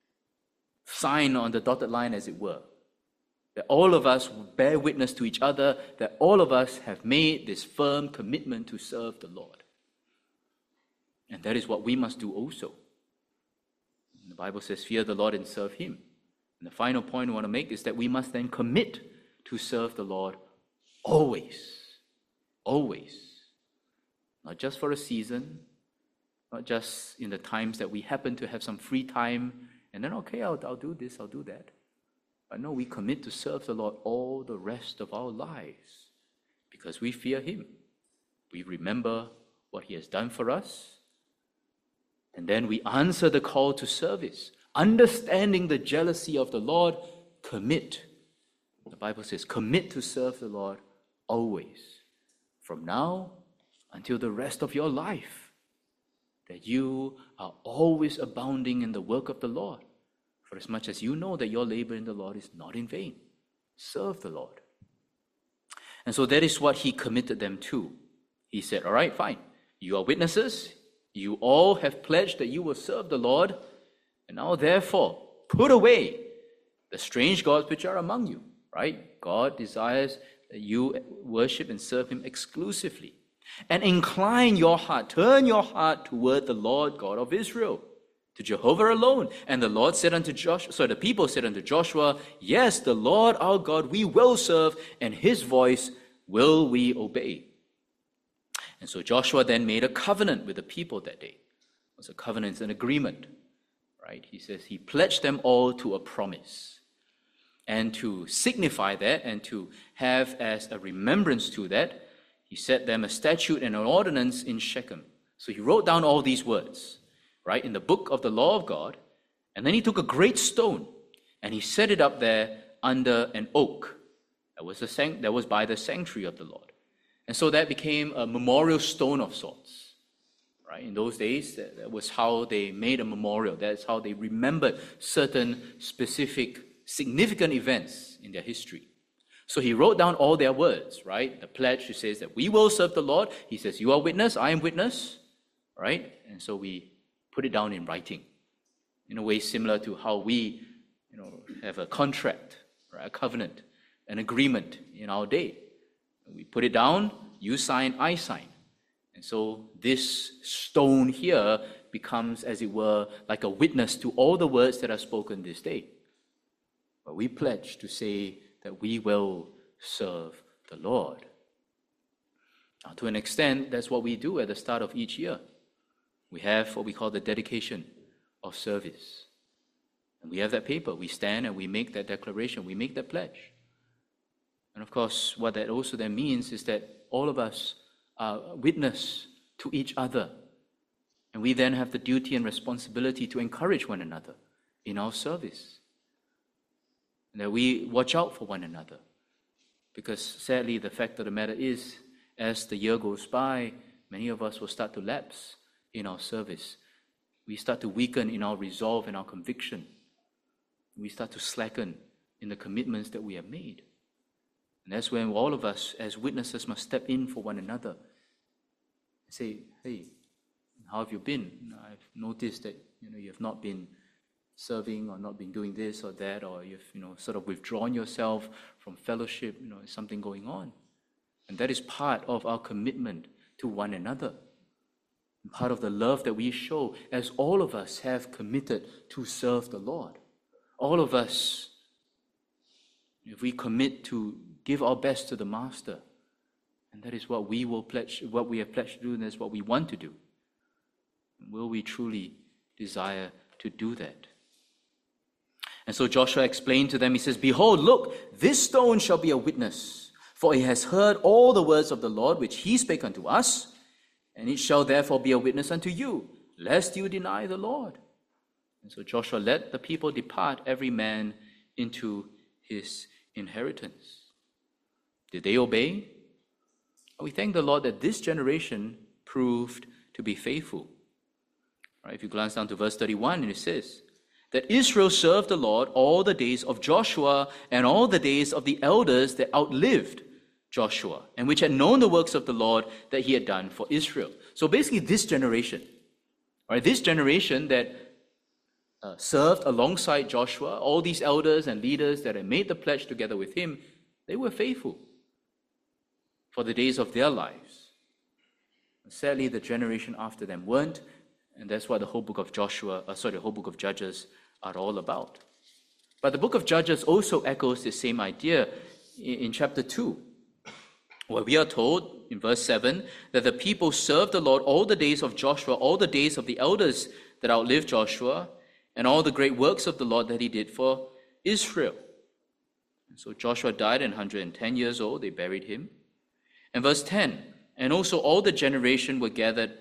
sign on the dotted line as it were. That all of us bear witness to each other, that all of us have made this firm commitment to serve the Lord. And that is what we must do also. The Bible says, fear the Lord and serve him. And the final point I want to make is that we must then commit to serve the Lord always. Always. Not just for a season, not just in the times that we happen to have some free time, and then, okay, I'll do this, I'll do that. But no, we commit to serve the Lord all the rest of our lives because we fear him. We remember what he has done for us. And then we answer the call to service. Understanding the jealousy of the Lord, commit. The Bible says, commit to serve the Lord always. From now until the rest of your life. That you are always abounding in the work of the Lord. For as much as you know that your labor in the Lord is not in vain. Serve the Lord. And so that is what he committed them to. He said, all right, fine. You are witnesses. You all have pledged that you will serve the Lord. And now therefore, put away the strange gods which are among you. Right? God desires that you worship and serve him exclusively. And incline your heart, turn your heart toward the Lord God of Israel. To Jehovah alone. And the Lord said unto Joshua, the people said unto Joshua, yes, the Lord our God we will serve, and his voice will we obey. And so Joshua then made a covenant with the people that day. It was a covenant, it's an agreement, right? He says he pledged them all to a promise. And to signify that and to have as a remembrance to that, he set them a statute and an ordinance in Shechem. So he wrote down all these words, right, in the book of the law of God. And then he took a great stone and he set it up there under an oak. That was by the sanctuary of the Lord. And so that became a memorial stone of sorts, right? In those days, that was how they made a memorial. That's how they remembered certain specific, significant events in their history. So he wrote down all their words, right? The pledge, he says that we will serve the Lord. He says, you are witness, I am witness, right? And so we put it down in writing, in a way similar to how we, have a contract, right? A covenant, an agreement in our day. We put it down, you sign, I sign. And so this stone here becomes, as it were, like a witness to all the words that are spoken this day. But we pledge to say that we will serve the Lord. Now, to an extent, that's what we do at the start of each year. We have what we call the dedication of service. And we have that paper. We stand and we make that declaration. We make that pledge. And of course, what that also then means is that all of us are witness to each other. And we then have the duty and responsibility to encourage one another in our service. And that we watch out for one another. Because sadly, the fact of the matter is, as the year goes by, many of us will start to lapse in our service. We start to weaken in our resolve and our conviction. We start to slacken in the commitments that we have made. And that's when all of us as witnesses must step in for one another and say, hey, how have you been? I've noticed that you have not been serving or not been doing this or that, or you've sort of withdrawn yourself from fellowship. There's something going on. And that is part of our commitment to one another. And part of the love that we show as all of us have committed to serve the Lord. All of us, if we commit to give our best to the Master, and that is what we will pledge, what we have pledged to do, and that's what we want to do. Will we truly desire to do that? And so Joshua explained to them, he says, behold, look, this stone shall be a witness, for it has heard all the words of the Lord which he spake unto us, and it shall therefore be a witness unto you, lest you deny the Lord. And so Joshua let the people depart, every man into his inheritance. Did they obey? We thank the Lord that this generation proved to be faithful. Right, if you glance down to verse 31, and it says, that Israel served the Lord all the days of Joshua and all the days of the elders that outlived Joshua, and which had known the works of the Lord that he had done for Israel. So basically this generation, right, this generation that served alongside Joshua, all these elders and leaders that had made the pledge together with him, they were faithful for the days of their lives. Sadly, the generation after them weren't, and that's what the whole book of the whole book of Judges are all about. But the book of Judges also echoes the same idea in chapter 2, where we are told in verse 7 that the people served the Lord all the days of Joshua, all the days of the elders that outlived Joshua, and all the great works of the Lord that he did for Israel. And so Joshua died 110 years old, they buried him. And verse 10, and also all that generation were gathered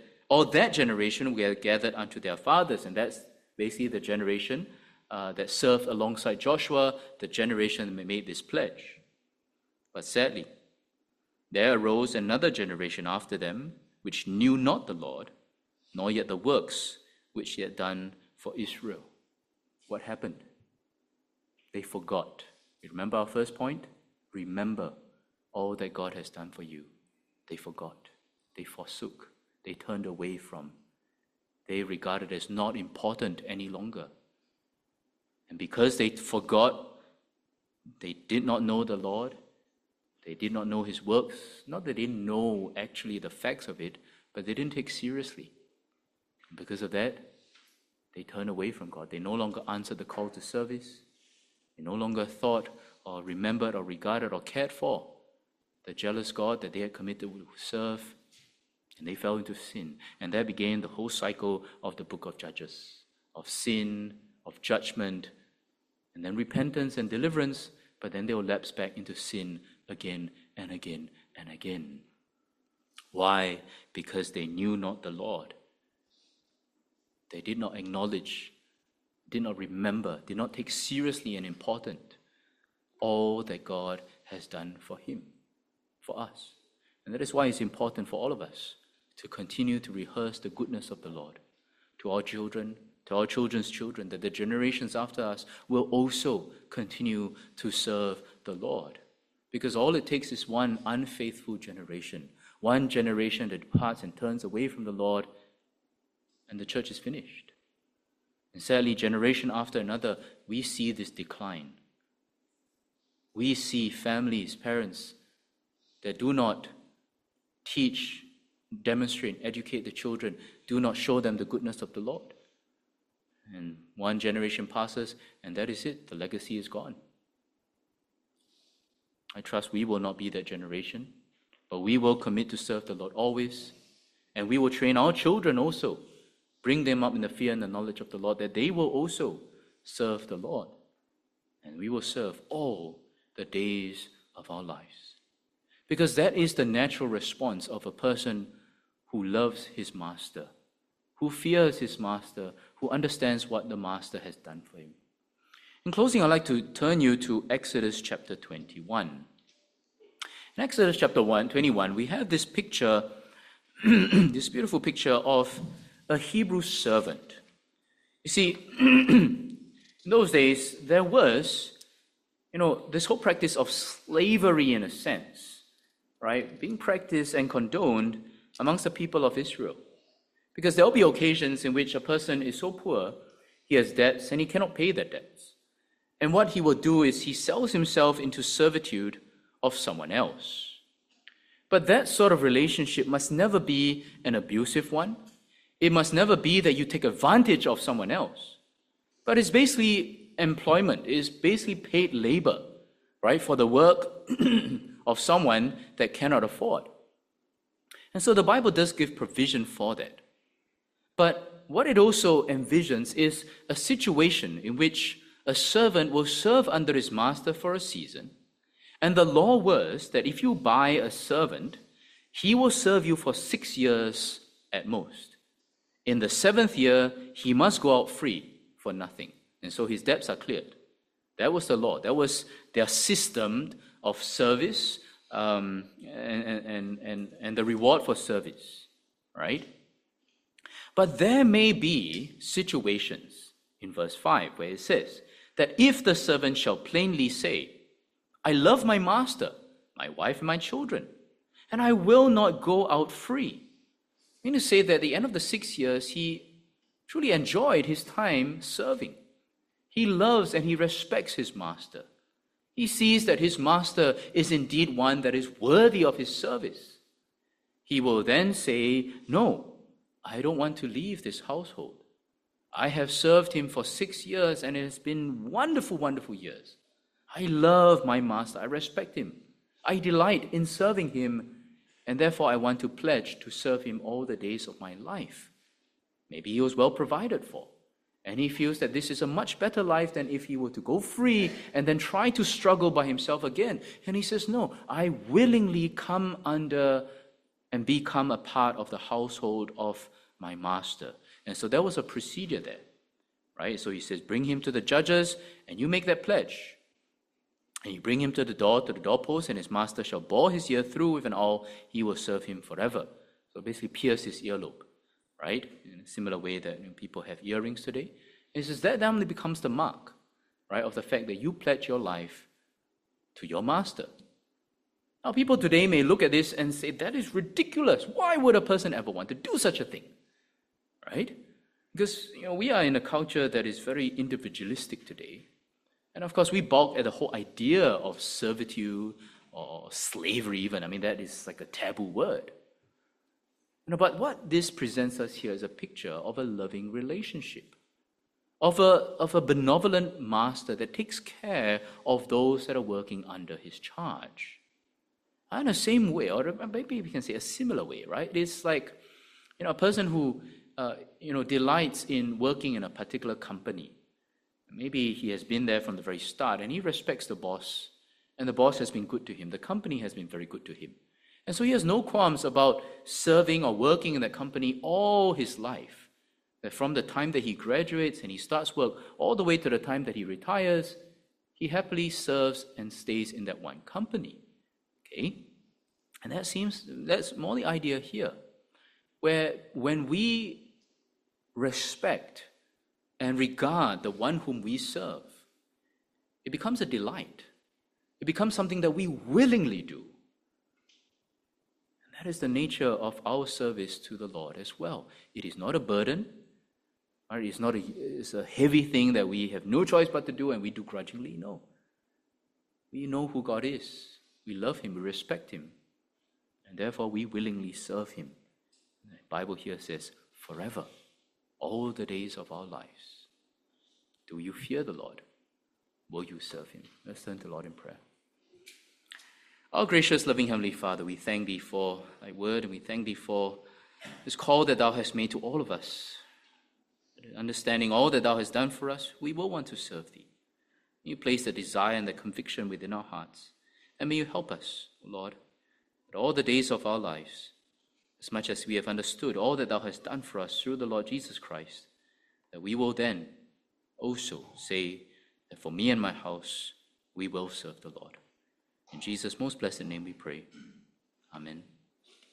unto their fathers. And that's basically the generation that served alongside Joshua, the generation that made this pledge. But sadly, there arose another generation after them, which knew not the Lord, nor yet the works which he had done for Israel. What happened? They forgot. You remember our first point? Remember all that God has done for you. They forgot. They forsook. They turned away from. They regarded as not important any longer. And because they forgot, they did not know the Lord. They did not know his works. Not that they didn't know actually the facts of it, but they didn't take seriously. And because of that, they turned away from God. They no longer answered the call to service. They no longer thought or remembered or regarded or cared for the jealous God that they had committed to serve. And they fell into sin. And that began the whole cycle of the book of Judges, of sin, of judgment, and then repentance and deliverance, but then they will lapse back into sin again and again and again. Why? Because they knew not the Lord. They did not acknowledge, did not remember, did not take seriously and important all that God has done for him, for us. And that is why it's important for all of us to continue to rehearse the goodness of the Lord to our children, to our children's children, that the generations after us will also continue to serve the Lord. Because all it takes is one unfaithful generation, one generation that departs and turns away from the Lord, and the church is finished. And sadly, generation after another, we see this decline. We see families, parents that do not teach, demonstrate, educate the children, do not show them the goodness of the Lord. And one generation passes, and that is it. The legacy is gone. I trust we will not be that generation, but we will commit to serve the Lord always, and we will train our children also, bring them up in the fear and the knowledge of the Lord, that they will also serve the Lord, and we will serve all the days of our lives. Because that is the natural response of a person who loves his master, who fears his master, who understands what the master has done for him. In closing, I'd like to turn you to Exodus chapter 21. In Exodus chapter 21, we have this picture, this beautiful picture of a Hebrew servant. You see, in those days, there was, this whole practice of slavery in a sense, right, being practiced and condoned amongst the people of Israel. Because there will be occasions in which a person is so poor, he has debts and he cannot pay the debts. And what he will do is he sells himself into servitude of someone else. But that sort of relationship must never be an abusive one. It must never be that you take advantage of someone else. But it's basically employment, it's basically paid labor, right, for the work of someone that cannot afford. And so the Bible does give provision for that. But what it also envisions is a situation in which a servant will serve under his master for a season, and the law was that if you buy a servant, he will serve you for 6 years at most. In the 7th year, he must go out free for nothing, and so his debts are cleared. That was the law. That was their system of service and the reward for service, right? But there may be situations in verse 5 where it says that if the servant shall plainly say, I love my master, my wife and my children, and I will not go out free. I mean to say that at the end of the 6 years, he truly enjoyed his time serving. He loves and he respects his master. He sees that his master is indeed one that is worthy of his service. He will then say, no, I don't want to leave this household. I have served him for 6 years and it has been wonderful, wonderful years. I love my master. I respect him. I delight in serving him, and therefore I want to pledge to serve him all the days of my life. Maybe he was well provided for, and he feels that this is a much better life than if he were to go free and then try to struggle by himself again. And he says, no, I willingly come under and become a part of the household of my master. And so there was a procedure there, right? So he says, bring him to the judges, and you make that pledge. And you bring him to the doorpost, and his master shall bore his ear through with an awl. He will serve him forever. So basically pierce his earlobe, right? In a similar way that people have earrings today. And it says that then becomes the mark, right, of the fact that you pledge your life to your master. Now, people today may look at this and say, that is ridiculous. Why would a person ever want to do such a thing, right? Because we are in a culture that is very individualistic today. And of course, we balk at the whole idea of servitude or slavery even. I mean, that is like a taboo word. But what this presents us here is a picture of a loving relationship, of a benevolent master that takes care of those that are working under his charge. In the same way, or maybe we can say a similar way, right? It's like, a person who, delights in working in a particular company. Maybe he has been there from the very start and he respects the boss, and the boss has been good to him. The company has been very good to him. And so he has no qualms about serving or working in that company all his life. That from the time that he graduates and he starts work all the way to the time that he retires, he happily serves and stays in that one company. Okay? And that's more the idea here. where when we respect and regard the one whom we serve, it becomes a delight. It becomes something that we willingly do. And that is the nature of our service to the Lord as well. It is not a burden. It's a heavy thing that we have no choice but to do and we do grudgingly. No. We know who God is. We love him. We respect him. And therefore we willingly serve him. The Bible here says, forever, all the days of our lives. Do you fear the Lord? Will you serve him? Let's turn to the Lord in prayer. Our gracious, loving Heavenly Father, we thank thee for thy word, and we thank thee for this call that thou hast made to all of us. Understanding all that thou hast done for us, we will want to serve thee. May you place the desire and the conviction within our hearts. And may you help us, Lord, that all the days of our lives, as much as we have understood all that thou hast done for us through the Lord Jesus Christ, that we will then also say that for me and my house, we will serve the Lord. In Jesus' most blessed name we pray. Amen.